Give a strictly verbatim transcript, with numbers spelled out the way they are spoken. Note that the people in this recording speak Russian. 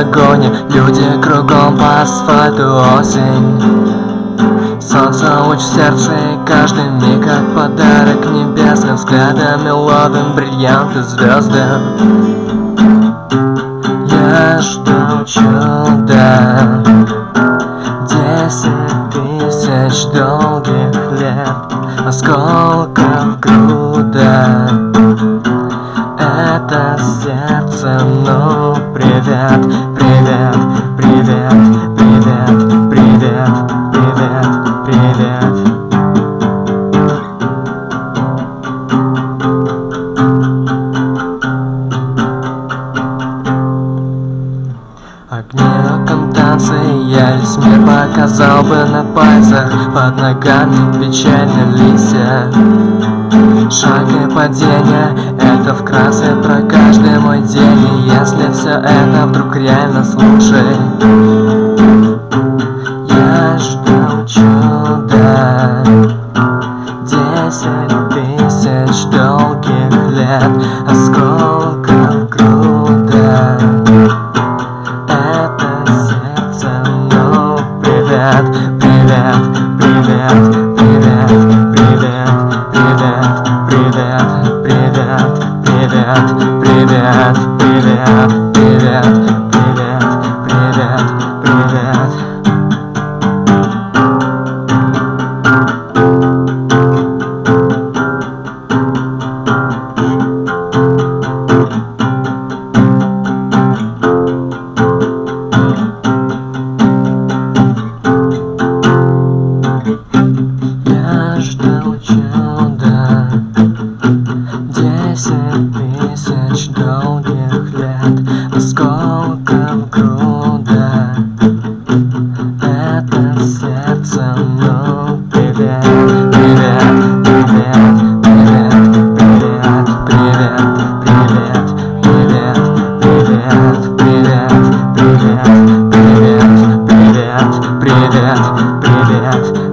погоне, люди кругом по асфальту, осень. Солнце луч в сердце, и каждый миг как подарок небесным взглядами ловим бриллианты, звезды. Я жду чуда, десять тысяч долгих лет, осколков груда. Это сердце, ну привет, привет, привет, привет, привет, привет, привет. Огни окон танцы, я весь мир показал бы на пальцах, под ногами печальные листья. Шаг и падение, это вкратце про каждый мой день. И если все это вдруг реально, слушай, я жду чуда, десять тысяч долгих лет, осколков груда. Это сердце, ну привет, привет, привет, привет, привет, привет, привет, привет, привет, привет, привет, привет, привет, привет, привет. Я ждал чуда, десять тысяч долгих лет, осколков груда. Это сердце, ну привет, привет, привет, привет, привет, привет, привет, привет, привет, привет, привет, привет, привет, привет, привет.